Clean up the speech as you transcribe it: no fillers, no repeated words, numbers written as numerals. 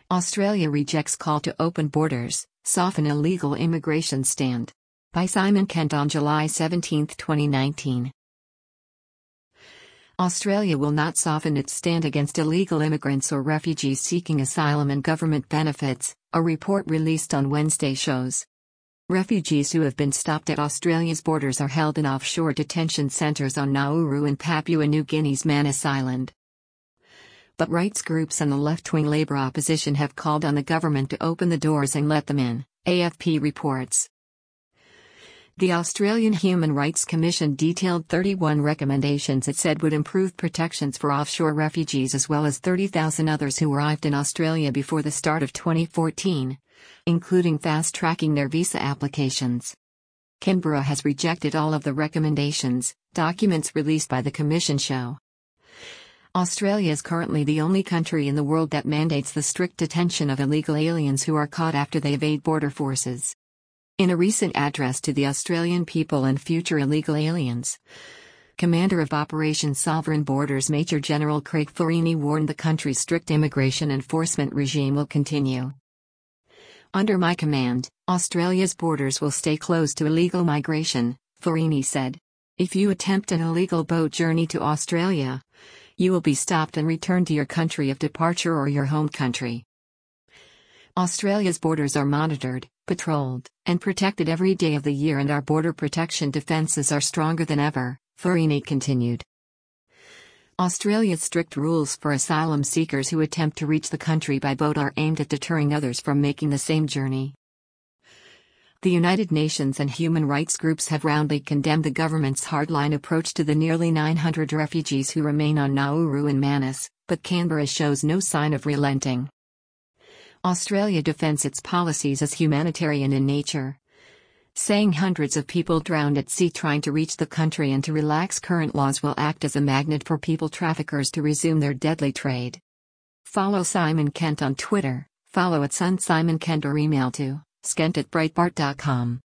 Australia rejects call to open borders, soften illegal immigration stand. By Simon Kent on July 17, 2019. Australia will not soften its stand against illegal immigrants or refugees seeking asylum and government benefits, a report released on Wednesday shows. Refugees who have been stopped at Australia's borders are held in offshore detention centres on Nauru and Papua New Guinea's Manus Island. But rights groups and the left-wing Labour opposition have called on the government to open the doors and let them in, AFP reports. The Australian Human Rights Commission detailed 31 recommendations it said would improve protections for offshore refugees as well as 30,000 others who arrived in Australia before the start of 2014, including fast-tracking their visa applications. Canberra has rejected all of the recommendations, documents released by the Commission show. Australia is currently the only country in the world that mandates the strict detention of illegal aliens who are caught after they evade border forces. In a recent address to the Australian people and future illegal aliens, Commander of Operation Sovereign Borders Major General Craig Farini warned the country's strict immigration enforcement regime will continue. Under my command, Australia's borders will stay closed to illegal migration, Farini said. If you attempt an illegal boat journey to Australia, you will be stopped and returned to your country of departure or your home country. Australia's borders are monitored, patrolled, and protected every day of the year, and our border protection defences are stronger than ever, Farini continued. Australia's strict rules for asylum seekers who attempt to reach the country by boat are aimed at deterring others from making the same journey. The United Nations and human rights groups have roundly condemned the government's hardline approach to the nearly 900 refugees who remain on Nauru and Manus, but Canberra shows no sign of relenting. Australia defends its policies as humanitarian in nature, saying hundreds of people drowned at sea trying to reach the country and to relax current laws will act as a magnet for people traffickers to resume their deadly trade. Follow Simon Kent on Twitter, follow @SunSimonKent or email to skent@breitbart.com.